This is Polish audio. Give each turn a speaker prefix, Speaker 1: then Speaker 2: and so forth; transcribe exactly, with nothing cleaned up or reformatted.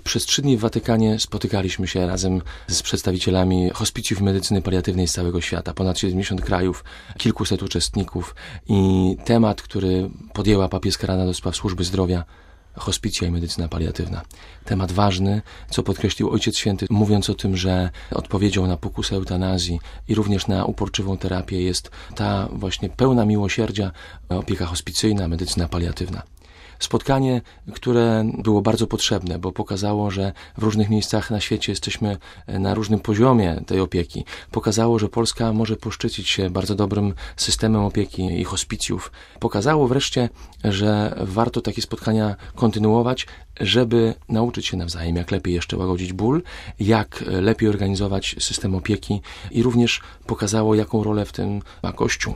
Speaker 1: Przez trzy dni w Watykanie spotykaliśmy się razem z przedstawicielami hospicjów medycyny paliatywnej z całego świata. Ponad siedemdziesiąt krajów, kilkuset uczestników i temat, który podjęła papieska Rada do Spraw Służby Zdrowia, hospicja i medycyna paliatywna. Temat ważny, co podkreślił Ojciec Święty, mówiąc o tym, że odpowiedzią na pokusę eutanazji i również na uporczywą terapię jest ta właśnie pełna miłosierdzia opieka hospicyjna, medycyna paliatywna. Spotkanie, które było bardzo potrzebne, bo pokazało, że w różnych miejscach na świecie jesteśmy na różnym poziomie tej opieki. Pokazało, że Polska może poszczycić się bardzo dobrym systemem opieki i hospicjów. Pokazało wreszcie, że warto takie spotkania kontynuować, żeby nauczyć się nawzajem, jak lepiej jeszcze łagodzić ból, jak lepiej organizować system opieki i również pokazało, jaką rolę w tym ma Kościół.